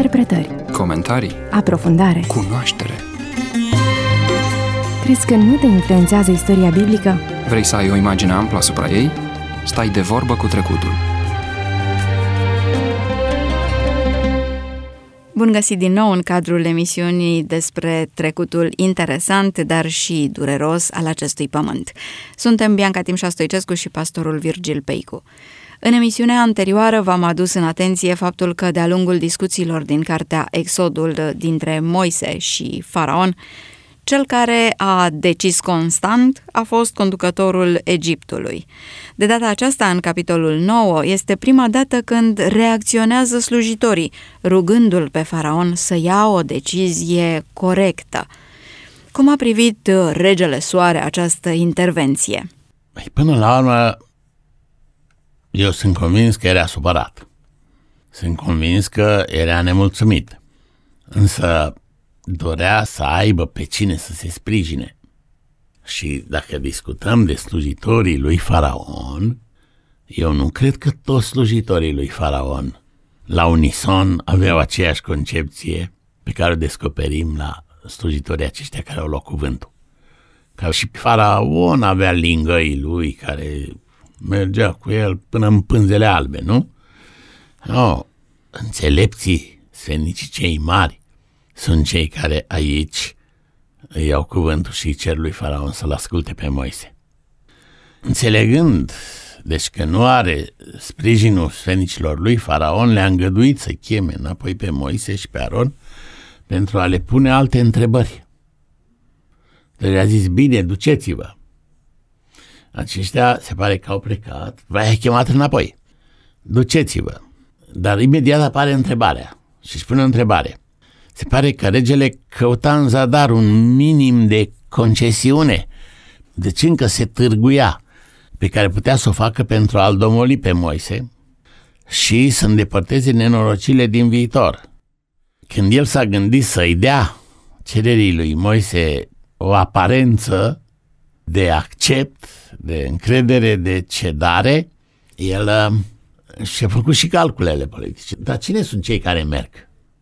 Interpretări, comentarii, aprofundare. cunoaștere. Crezi că nu te influențează istoria biblică? Vrei să ai o imagine amplă asupra ei? Stai de vorbă cu trecutul. Bun găsit din nou în cadrul emisiunii despre trecutul interesant, dar și dureros al acestui pământ. Suntem Bianca Timșa Stoicescu și pastorul Virgil Peicu. În emisiunea anterioară v-am adus în atenție faptul că de-a lungul discuțiilor din cartea Exodul dintre Moise și Faraon, cel care a decis constant a fost conducătorul Egiptului. De data aceasta, în capitolul 9, este prima dată când reacționează slujitorii, rugându-l pe Faraon să ia o decizie corectă. Cum a privit regele Soare această intervenție? Până la urmă, eu sunt convins că era supărat. Sunt convins că era nemulțumit. Însă dorea să aibă pe cine să se sprijine. Și dacă discutăm de slujitorii lui Faraon, eu nu cred că toți slujitorii lui Faraon la unison aveau aceeași concepție pe care o descoperim la slujitorii aceștia care au luat cuvântul. Că și Faraon avea lingăii lui care mergea cu el până în pânzele albe, nu? No, înțelepții, sfetnicii cei mari, sunt cei care aici îi iau cuvântul și cer lui Faraon să-l asculte pe Moise. Înțelegând, deci că nu are sprijinul sfetnicilor lui, Faraon le-a îngăduit să cheme înapoi pe Moise și pe Aron pentru a le pune alte întrebări. Deci le-a zis, bine, duceți-vă. Aceștia se pare că au plecat, v-ai chemat înapoi. Duceți-vă. Dar imediat apare întrebarea și își pune o întrebare. Se pare că regele căuta în zadar un minim de concesiune, deci încă se târguia, pe care putea să o facă pentru a-l domoli pe Moise și să îndepărteze nenorocile din viitor. Când el s-a gândit să-i dea cererii lui Moise o aparență de accept, de încredere, de cedare, el și-a făcut și calculele politice. Dar cine sunt cei care merg?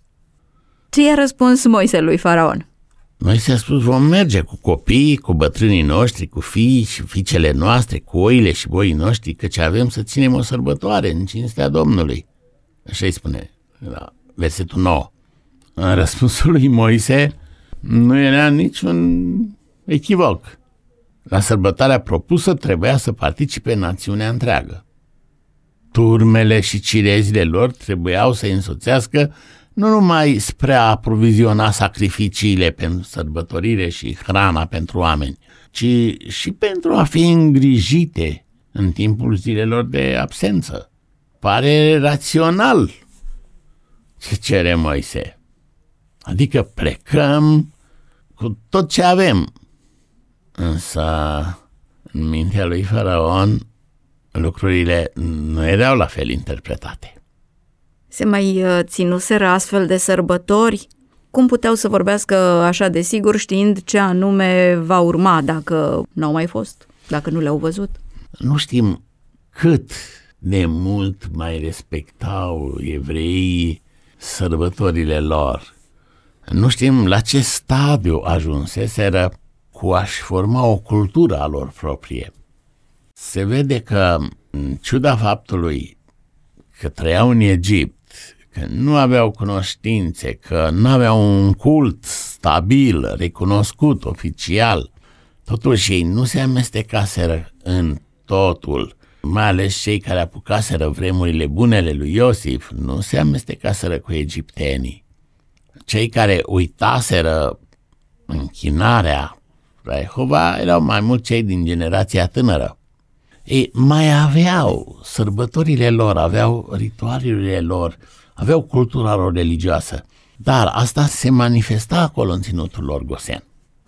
Ce i-a răspuns Moise lui Faraon? Moise a spus, vom merge cu copiii, cu bătrânii noștri, cu fiii și fiicele noastre, cu oile și boii noștri, căci avem să ținem o sărbătoare în cinstea Domnului. Așa îi spune la versetul 9. În răspunsul lui Moise nu era niciun echivoc. La sărbătoarea propusă trebuia să participe națiunea întreagă. Turmele și cirezile lor trebuiau să însoțească nu numai spre a aproviziona sacrificiile pentru sărbătorire și hrana pentru oameni, ci și pentru a fi îngrijite în timpul zilelor de absență. Pare rațional ce cere Moise. Adică plecăm cu tot ce avem. Însă, în mintea lui Faraon, lucrurile nu erau la fel interpretate. Se mai ținuseră astfel de sărbători? Cum puteau să vorbească așa de sigur știind ce anume va urma dacă n-au mai fost, dacă nu le-au văzut? Nu știm cât de mult mai respectau evreii sărbătorile lor. Nu știm la ce stadiu ajunseseră cu a-și forma o cultură a lor proprie. Se vede că, în ciuda faptului că trăiau în Egipt, că nu aveau cunoștințe, că nu aveau un cult stabil, recunoscut, oficial, totuși ei nu se amestecaseră în totul, mai ales cei care apucaseră vremurile bunele lui Iosif, nu se amestecaseră cu egiptenii. Cei care uitaseră închinarea la Jehova erau mai mult cei din generația tânără. Ei mai aveau sărbătorile lor, aveau ritualurile lor, aveau cultura lor religioasă, dar asta se manifesta acolo în ținutul lor gosen.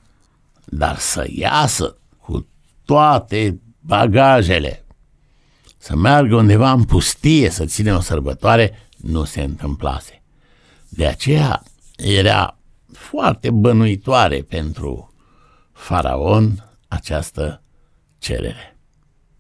Dar să iasă cu toate bagajele, să meargă undeva în pustie să ține o sărbătoare, nu se întâmplase. De aceea era foarte bănuitoare pentru Faraon această cerere.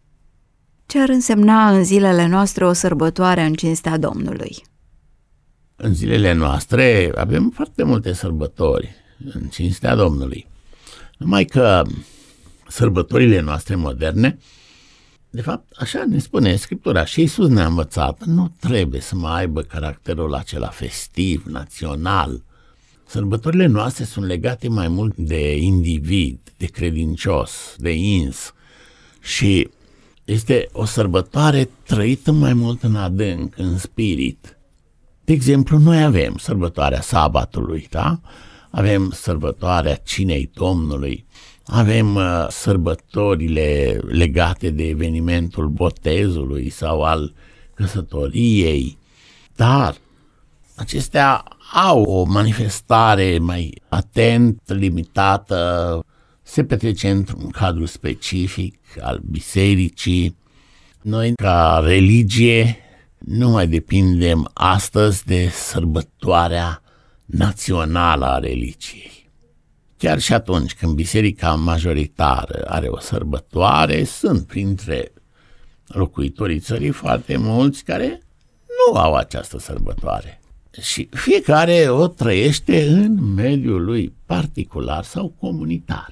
Ce ar însemna în zilele noastre o sărbătoare în cinstea Domnului? În zilele noastre avem foarte multe sărbători în cinstea Domnului. Numai că sărbătorile noastre moderne, de fapt, așa ne spune Scriptura și Iisus ne-a învățat, nu trebuie să mai aibă caracterul acela festiv, național. Sărbătorile noastre sunt legate mai mult de individ, de credincios, de ins și este o sărbătoare trăită mai mult în adânc, în spirit. De exemplu, noi avem sărbătoarea sabatului, da? Avem sărbătoarea cinei Domnului, avem sărbătorile legate de evenimentul botezului sau al căsătoriei, dar acestea au o manifestare mai atent, limitată, se petrece într-un cadru specific al bisericii. Noi, ca religie, nu mai depindem astăzi de sărbătoarea națională a religiei. Chiar și atunci când biserica majoritară are o sărbătoare, sunt printre locuitorii țării foarte mulți care nu au această sărbătoare. Și fiecare o trăiește în mediul lui particular sau comunitar.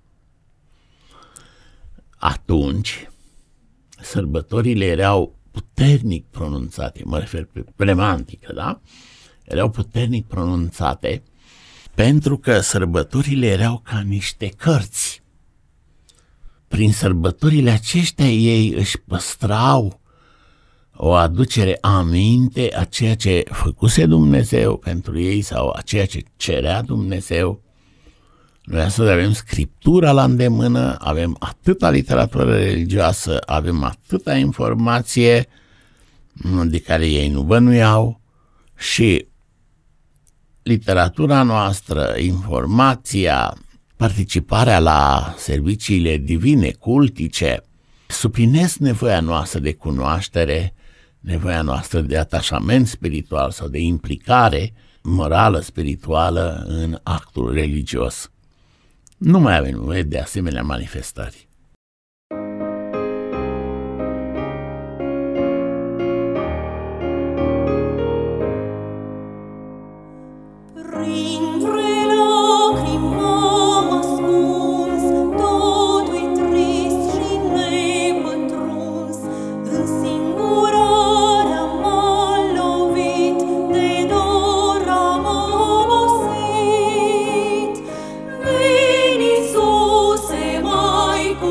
Atunci, sărbătorile erau puternic pronunțate, mă refer pe plemantică, da? Erau puternic pronunțate pentru că sărbătorile erau ca niște cărți. Prin sărbătorile aceștia ei își păstrau o aducere aminte a ceea ce făcuse Dumnezeu pentru ei sau a ceea ce cerea Dumnezeu. Noi astăzi avem Scriptura la îndemână, avem atâta literatură religioasă, avem atâta informație de care ei nu bănuiau și literatura noastră, informația, participarea la serviciile divine, cultice, suplinesc nevoia noastră de cunoaștere, nevoia noastră de atașament spiritual sau de implicare morală, spirituală în actul religios. Nu mai avem nevoie de asemenea manifestări. Cu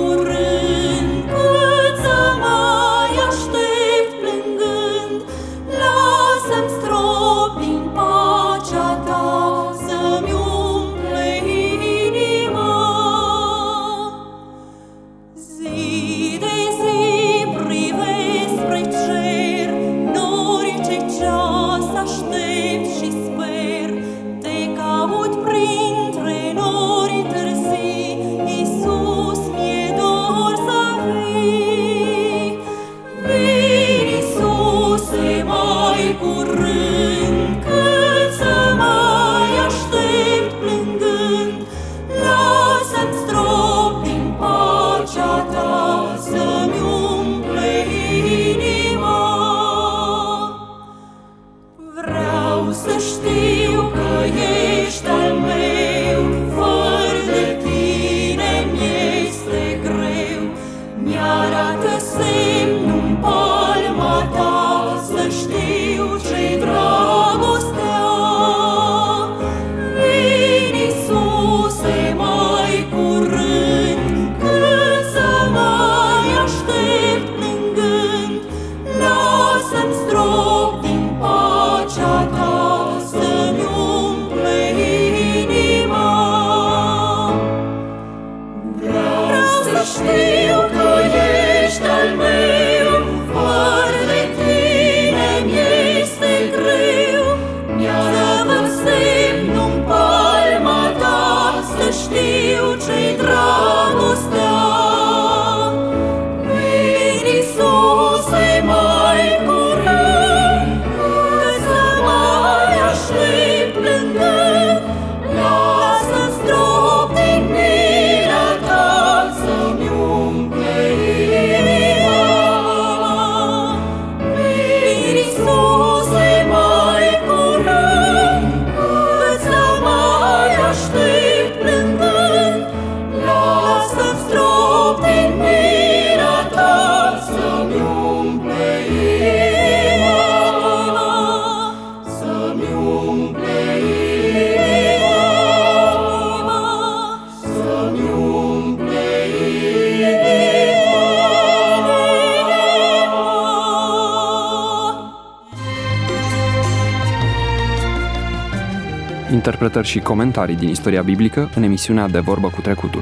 interpretări și comentarii din istoria biblică în emisiunea De Vorbă cu Trecutul.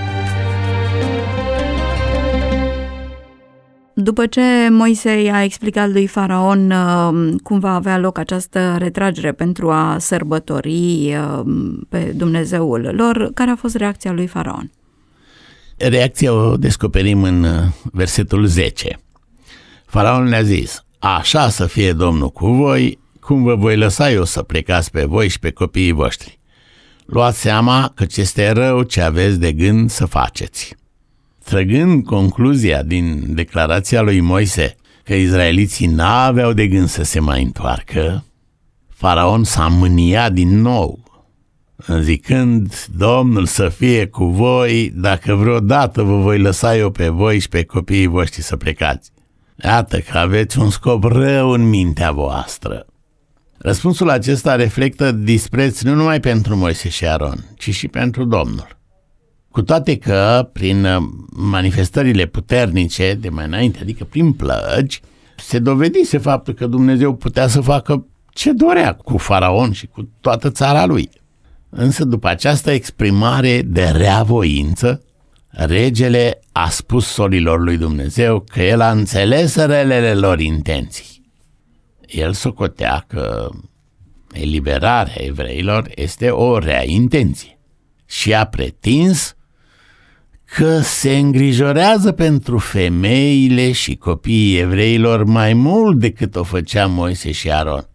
După ce Moise i-a explicat lui Faraon cum va avea loc această retragere pentru a sărbători pe Dumnezeul lor, care a fost reacția lui Faraon? Reacția o descoperim în versetul 10. Faraon le-a zis: așa să fie Domnul cu voi, cum vă voi lăsa eu să plecați pe voi și pe copiii voștri. Luați seama că este rău ce aveți de gând să faceți. Trăgând concluzia din declarația lui Moise că izraeliții n-aveau de gând să se mai întoarcă, Faraon s-a mâniat din nou, zicând: Domnul să fie cu voi dacă vreodată vă voi lăsa eu pe voi și pe copiii voștri să plecați. Iată că aveți un scop rău în mintea voastră. Răspunsul acesta reflectă dispreț nu numai pentru Moise și Aron, ci și pentru Domnul. Cu toate că, prin manifestările puternice de mai înainte, adică prin plăgi, se dovedise faptul că Dumnezeu putea să facă ce dorea cu Faraon și cu toată țara lui. Însă după această exprimare de reavoință, regele a spus solilor lui Dumnezeu că el a înțeles relele lor intenții. El socotea că eliberarea evreilor este o rea intenție și a pretins că se îngrijorează pentru femeile și copiii evreilor mai mult decât o făcea Moise și Aron.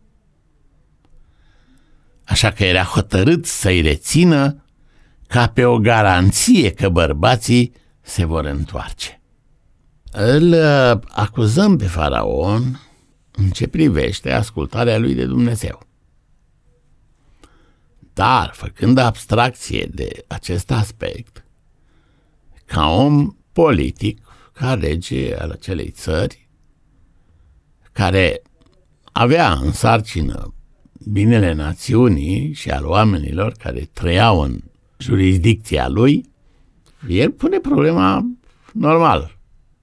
Așa că era hotărât să-i rețină ca pe o garanție că bărbații se vor întoarce. Îl acuzăm pe Faraon în ce privește ascultarea lui de Dumnezeu. Dar, făcând abstracție de acest aspect, ca om politic, ca rege al acelei țări, care avea în sarcină binele națiunii și al oamenilor care trăiau în jurisdicția lui, el pune problema normal.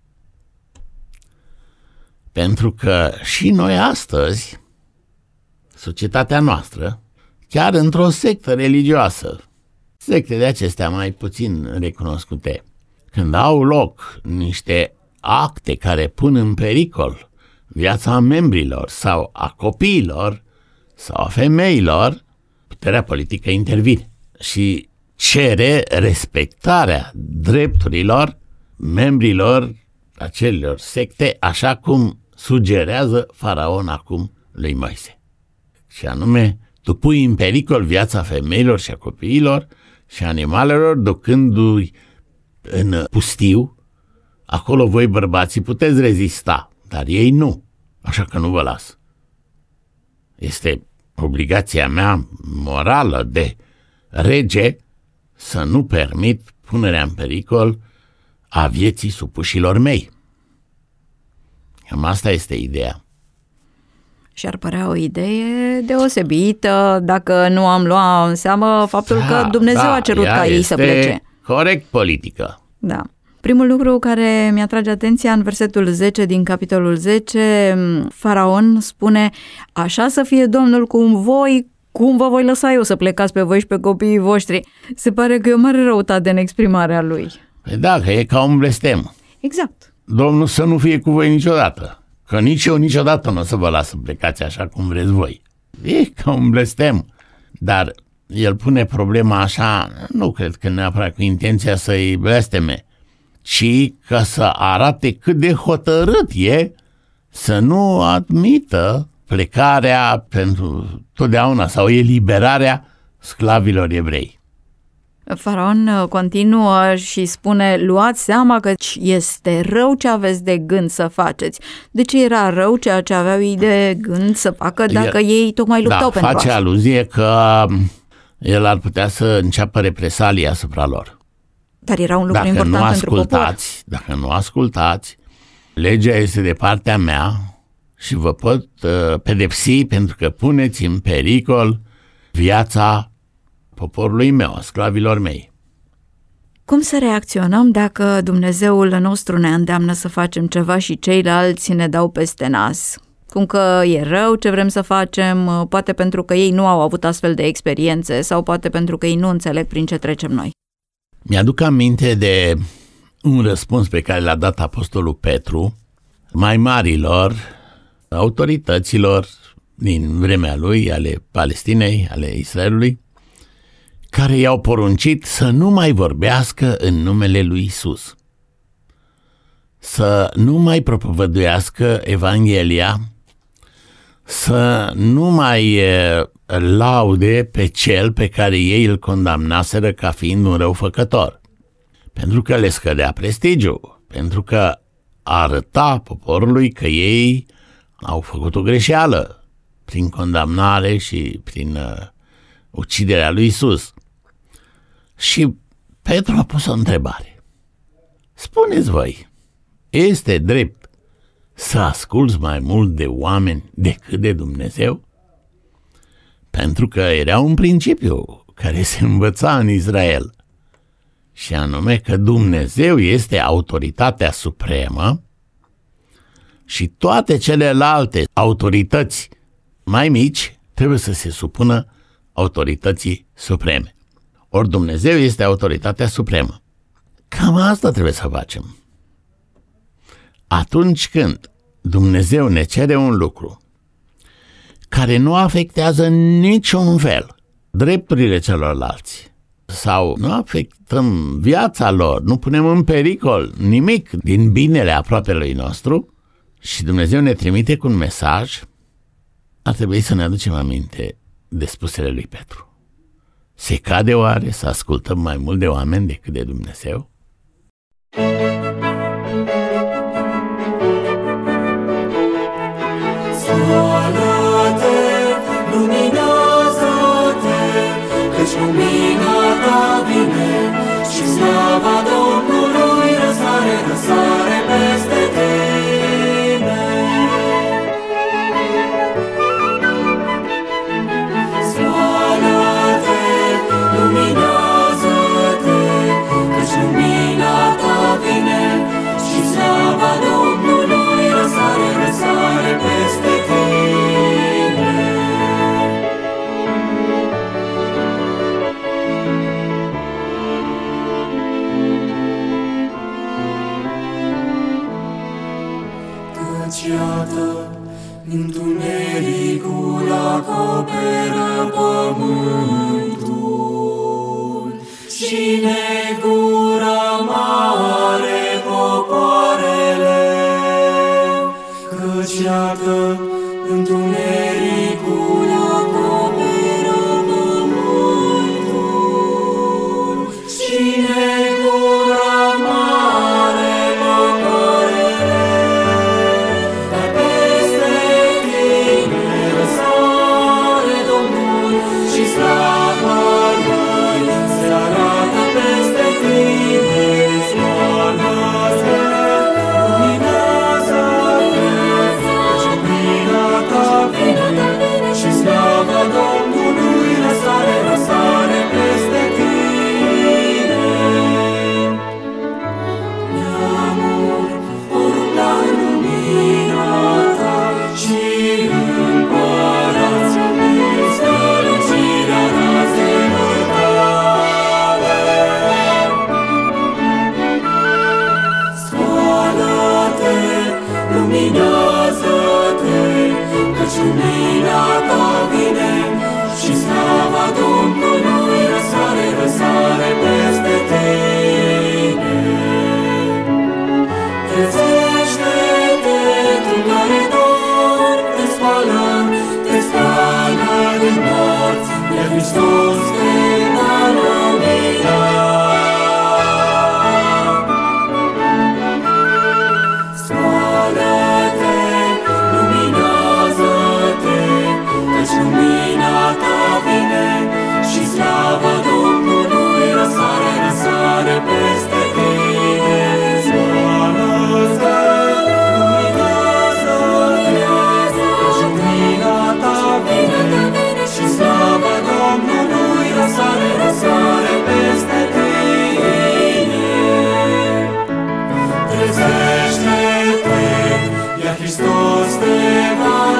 Pentru că și noi astăzi, societatea noastră, chiar într-o sectă religioasă, secte de acestea mai puțin recunoscute, când au loc niște acte care pun în pericol viața membrilor sau a copiilor sau a femeilor, puterea politică intervine și cere respectarea drepturilor membrilor acelor secte, așa cum sugerează Faraon acum lui Moise. Și anume, tu pui în pericol viața femeilor și a copiilor și animalelor, ducându-i în pustiu. Acolo voi, bărbații, puteți rezista, dar ei nu, așa că nu vă las. Este obligația mea morală de rege să nu permit punerea în pericol a vieții supușilor mei. Cam asta este ideea. Și ar părea o idee deosebită dacă nu am luat în seamă faptul că Dumnezeu a cerut ca ei să plece. Corect politică. Da. Primul lucru care mi-atrage atenția în versetul 10 din capitolul 10, Faraon spune: așa să fie Domnul cu voi, cum vă voi lăsa eu să plecați pe voi și pe copiii voștri. Se pare că e o mare răutate în exprimarea lui. Păi da, că e ca un blestem. Exact. Domnul să nu fie cu voi niciodată, că nici eu niciodată nu o să vă las să plecați așa cum vreți voi. E ca un blestem. Dar el pune problema așa, nu cred că neapărat cu intenția să-i blesteme, ci ca să arate cât de hotărât e să nu admită plecarea pentru totdeauna sau eliberarea sclavilor evrei. Faraon continuă și spune: luați seama că este rău ce aveți de gând să faceți. De ce era rău ceea ce aveau ei de gând să facă dacă ei tocmai luptau pentru asta? Face aluzie că el ar putea să înceapă represalii asupra lor. Dar era un lucru important pentru popor. Dacă nu ascultați, legea este de partea mea și vă pot pedepsi pentru că puneți în pericol viața poporului meu, a sclavilor mei. Cum să reacționăm dacă Dumnezeul nostru ne îndeamnă să facem ceva și ceilalți ne dau peste nas? cum că e rău ce vrem să facem, poate pentru că ei nu au avut astfel de experiențe sau poate pentru că ei nu înțeleg prin ce trecem noi. Mi-aduc aminte de un răspuns pe care l-a dat apostolul Petru mai marilor, autorităților din vremea lui, ale Palestinei, ale Israelului, care i-au poruncit să nu mai vorbească în numele lui Isus, să nu mai propovăduiască Evanghelia, să nu mai laude pe cel pe care ei îl condamnaseră ca fiind un răufăcător, pentru că le scădea prestigiul, pentru că arăta poporului că ei au făcut o greșeală prin condamnare și prin uciderea lui Isus. Și Petru a pus o întrebare. Spuneți voi, este drept să asculți mai mult de oameni decât de Dumnezeu? Pentru că era un principiu care se învăța în Israel, și anume că Dumnezeu este autoritatea supremă și toate celelalte autorități mai mici trebuie să se supună autorității supreme. Ori Dumnezeu este autoritatea supremă. Cam asta trebuie să facem. Atunci când Dumnezeu ne cere un lucru care nu afectează în niciun fel drepturile celorlalți sau nu afectăm viața lor, nu punem în pericol nimic din binele aproapelui nostru și Dumnezeu ne trimite cu un mesaj, ar trebui să ne aducem aminte de spusele lui Petru. Se cade oare să ascultăm mai mult de oameni decât de Dumnezeu? Scoală-te, luminează-te, căci lumina ta vine și slava Domnului răsare, răsare peste tine. Scoală-te, luminează-te, căci lumina ta vine și slava Domnului răsare, răsare peste tine. Iată, întunericul acoperă pământul și negura mare popoarele. Căci iată, întunericul acoperă pământul și negura mare popoarele. Slava lui se arată peste tine, scoală-te, luminează-te, căci lumina ta vine și slava Domnului răsare, răsare peste tine. Neamuri umbla în lumina ta și împărați în strălucirea razelor tale. Scoală-te, luminează-te, căci lumina ta vine și slava Domnului răsare, răsare peste tine. Trezește-te, tu care dormi, te spală din morți, iar Hristos te va lumina. Scoală-te, luminează-te, căci lumina ta vine și slava Domnului răsare, răsare peste tine. Scoală-te, luminează-te, căci lumina ta vine și slava Domnului răsare, răsare peste tine. Trezește-te, iar Hristos te va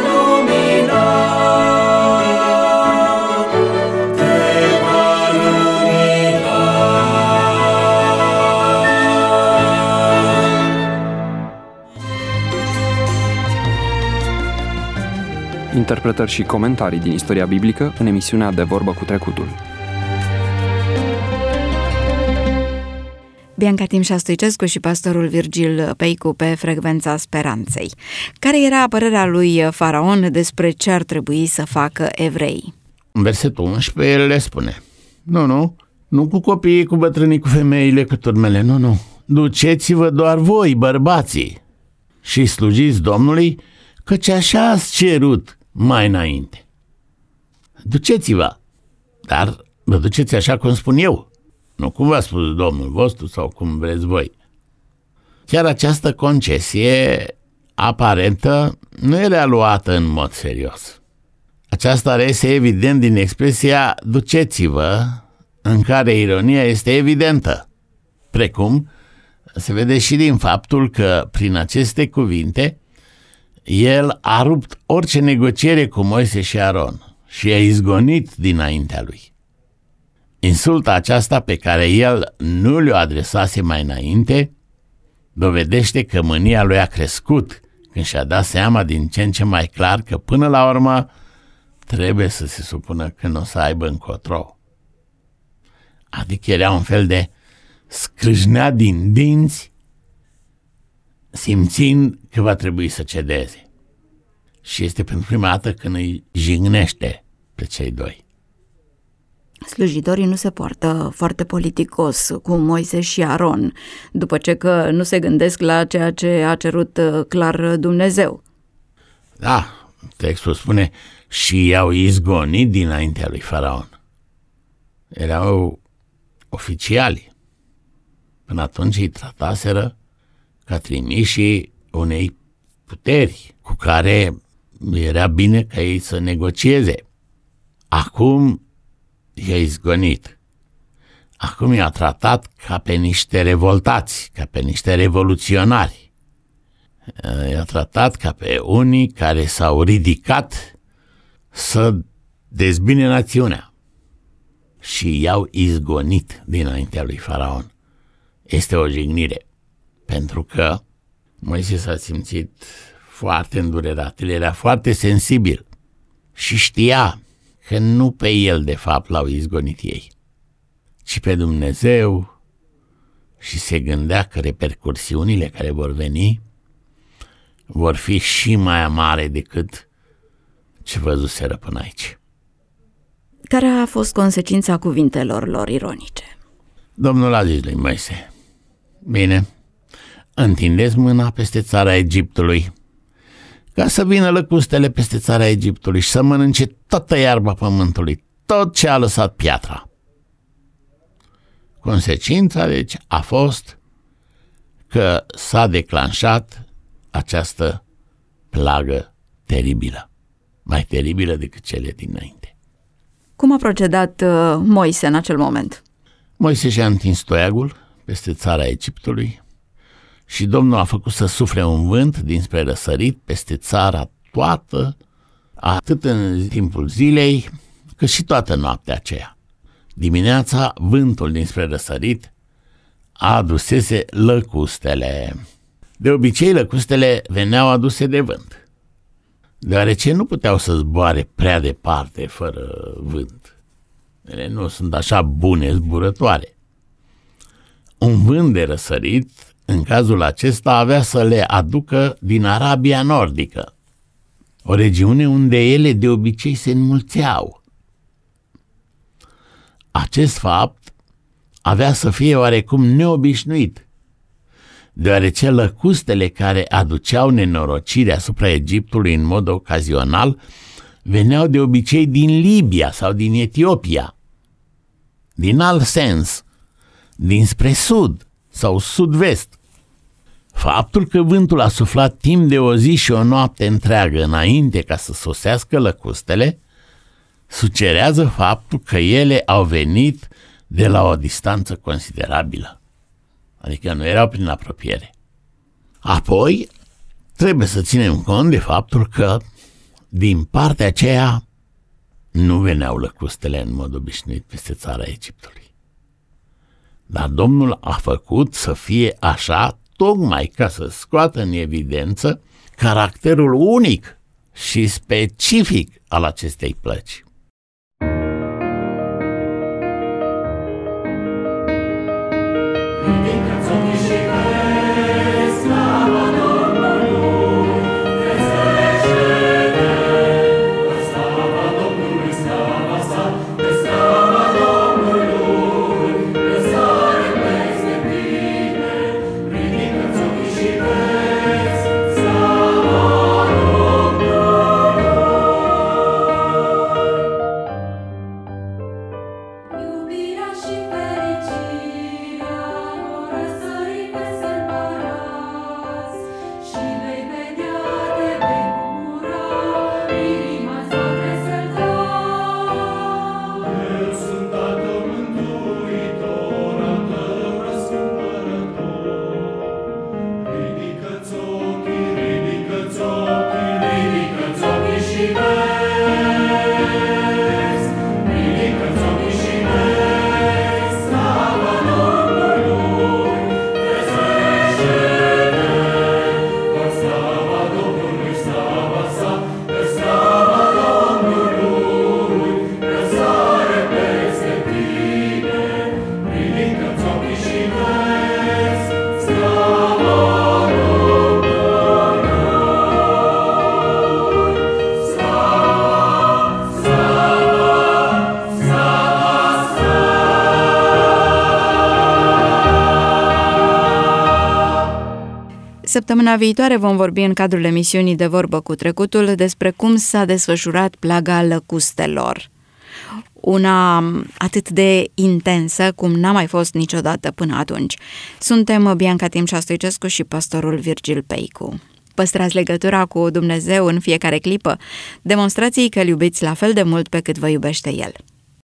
Interpretări și comentarii din istoria biblică în emisiunea De Vorbă cu Trecutul. Bianca Timșa Stoicescu și pastorul Virgil Peicu pe Frecvența Speranței. Care era părerea lui Faraon despre ce ar trebui să facă evreii? În versetul 11 el le spune: Nu cu copiii, cu bătrânii, cu femeile, cu turmele, nu. Duceți-vă doar voi, bărbații, și slujiți Domnului, căci așa ați cerut mai înainte. Duceți-vă, dar vă duceți așa cum spun eu, nu cum v-a spus Domnul vostru sau cum vreți voi. Chiar această concesie aparentă nu era luată în mod serios. Aceasta reiese evident din expresia duceți-vă, în care ironia este evidentă, precum se vede și din faptul că prin aceste cuvinte el a rupt orice negociere cu Moise și Aron și i-a izgonit dinaintea lui. Insulta aceasta pe care el nu le-o adresase mai înainte dovedește că mânia lui a crescut când și-a dat seama din ce în ce mai clar că până la urmă trebuie să se supună că nu o să aibă încotro. Adică era un fel de scrâșnea din dinți, simțind că va trebui să cedeze. Și este pentru prima dată când îi jignește pe cei doi. Slujitorii nu se poartă foarte politicos cu Moise și Aron, după ce că nu se gândesc la ceea ce a cerut clar Dumnezeu. Da, textul spune: și i-au izgonit dinaintea lui Faraon. Erau oficiali. Până atunci îi trataseră ca trimișii unei puteri cu care era bine ca ei să negocieze. Acum i-a izgonit. Acum i-a tratat ca pe niște revoltați, ca pe niște revoluționari. I-a tratat ca pe unii care s-au ridicat să dezbine națiunea și i-au izgonit dinaintea lui Faraon. Este o jignire, pentru că Moise s-a simțit foarte îndurerat, el era foarte sensibil și știa că nu pe el de fapt l-au izgonit ei, ci pe Dumnezeu, și se gândea că repercursiunile care vor veni vor fi și mai amare decât ce văzuseră până aici. Care a fost consecința cuvintelor lor ironice? Domnul a zis lui Moise: bine, întindeți mâna peste țara Egiptului, ca să vină lăcustele peste țara Egiptului și să mănânce toată iarba pământului, tot ce a lăsat piatra. Consecința, deci, a fost că s-a declanșat această plagă teribilă, mai teribilă decât cele dinainte. Cum a procedat Moise în acel moment? Moise și-a întins toiagul peste țara Egiptului și Domnul a făcut să sufle un vânt dinspre răsărit peste țara toată, atât în timpul zilei, cât și toată noaptea aceea. Dimineața, vântul dinspre răsărit adusese lăcustele. De obicei, lăcustele veneau aduse de vânt, deoarece nu puteau să zboare prea departe fără vânt. Ele nu sunt așa bune zburătoare. Un vânt de răsărit, în cazul acesta, avea să le aducă din Arabia Nordică, o regiune unde ele de obicei se înmulțeau. Acest fapt avea să fie oarecum neobișnuit, deoarece lăcustele care aduceau nenorocire asupra Egiptului în mod ocazional veneau de obicei din Libia sau din Etiopia, din alt sens, dinspre sud sau sud-vest. Faptul că vântul a suflat timp de o zi și o noapte întreagă înainte ca să sosească lăcustele sugerează faptul că ele au venit de la o distanță considerabilă, adică nu erau prin apropiere. Apoi, trebuie să ținem cont de faptul că din partea aceea nu veneau lăcustele în mod obișnuit peste țara Egiptului. Dar Domnul a făcut să fie așa tocmai ca să scoată în evidență caracterul unic și specific al acestei plăci. Săptămâna viitoare vom vorbi în cadrul emisiunii De vorbă cu trecutul despre cum s-a desfășurat plaga lăcustelor. Una atât de intensă cum n-a mai fost niciodată până atunci. Suntem Bianca Timșa Stoicescu și pastorul Virgil Peicu. Păstrați legătura cu Dumnezeu în fiecare clipă. Demonstrați-i că îl iubiți la fel de mult pe cât vă iubește El.